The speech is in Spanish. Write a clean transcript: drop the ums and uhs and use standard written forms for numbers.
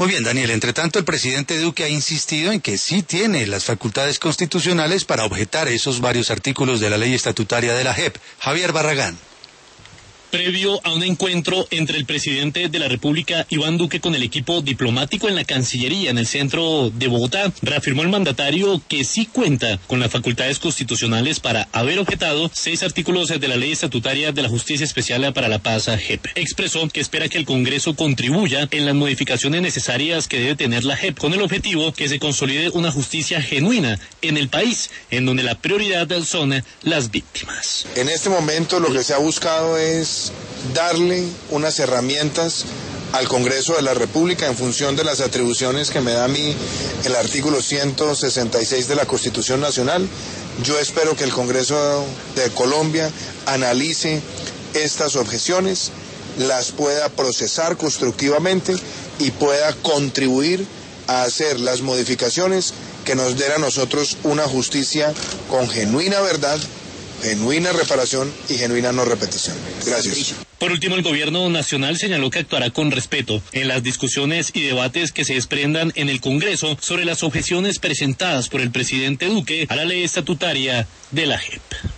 Muy bien, Daniel. Entre tanto, el presidente Duque ha insistido en que sí tiene las facultades constitucionales para objetar esos varios artículos de la ley estatutaria de la JEP. Javier Barragán. Previo a un encuentro entre el presidente de la República, Iván Duque, con el equipo diplomático en la Cancillería, en el centro de Bogotá, reafirmó el mandatario que sí cuenta con las facultades constitucionales para haber objetado 6 artículos de la Ley Estatutaria de la Justicia Especial para la Paz, JEP. Expresó que espera que el Congreso contribuya en las modificaciones necesarias que debe tener la JEP, con el objetivo que se consolide una justicia genuina en el país, en donde la prioridad son las víctimas. En este momento lo que se ha buscado es darle unas herramientas al Congreso de la República en función de las atribuciones que me da a mí el artículo 166 de la Constitución Nacional. Yo espero que el Congreso de Colombia analice estas objeciones, las pueda procesar constructivamente y pueda contribuir a hacer las modificaciones que nos den a nosotros una justicia con genuina verdad, genuina reparación y genuina no repetición. Gracias. Por último, el gobierno nacional señaló que actuará con respeto en las discusiones y debates que se desprendan en el Congreso sobre las objeciones presentadas por el presidente Duque a la ley estatutaria de la JEP.